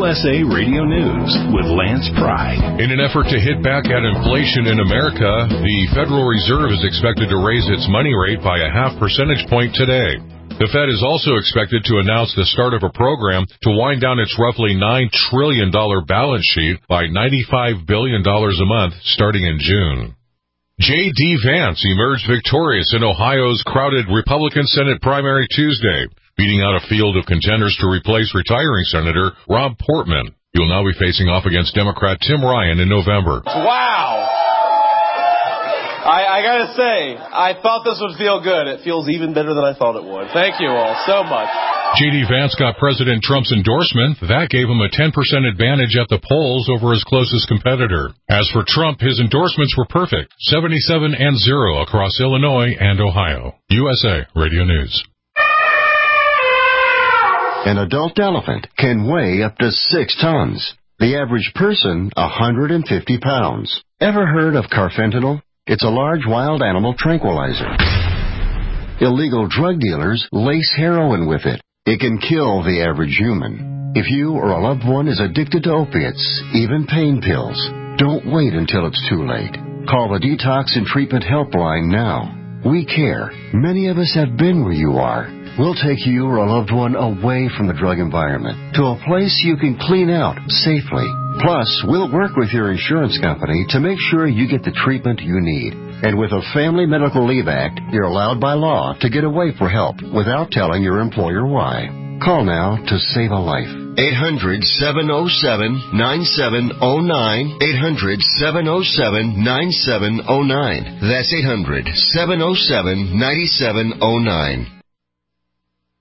USA Radio News with Lance Pry. In an effort to hit back at inflation in America, the Federal Reserve is expected to raise its money rate by a 0.5 percentage point today. The Fed is also expected to announce the start of a program to wind down its roughly $9 trillion balance sheet by $95 billion a month starting in June. J.D. Vance emerged victorious in Ohio's crowded Republican Senate primary Tuesday, beating out a field of contenders to replace retiring Senator Rob Portman. He will now be facing off against Democrat Tim Ryan in November. Wow! I gotta say, I thought this would feel good. It feels even better than I thought it would. Thank you all so much. J.D. Vance got President Trump's endorsement. That gave him a 10% advantage at the polls over his closest competitor. As for Trump, his endorsements were perfect, 77-0 across Illinois and Ohio. USA Radio News. An adult elephant can weigh up to 6 tons. The average person, 150 pounds. Ever heard of carfentanil? It's a large wild animal tranquilizer. Illegal drug dealers lace heroin with it. It can kill the average human. If you or a loved one is addicted to opiates, even pain pills, don't wait until it's too late. Call the Detox and Treatment Helpline now. We care. Many of us have been where you are. We'll take you or a loved one away from the drug environment to a place you can clean out safely. Plus, we'll work with your insurance company to make sure you get the treatment you need. And with a Family Medical Leave Act, you're allowed by law to get away for help without telling your employer why. Call now to save a life. 800-707-9709. 800-707-9709. That's 800-707-9709.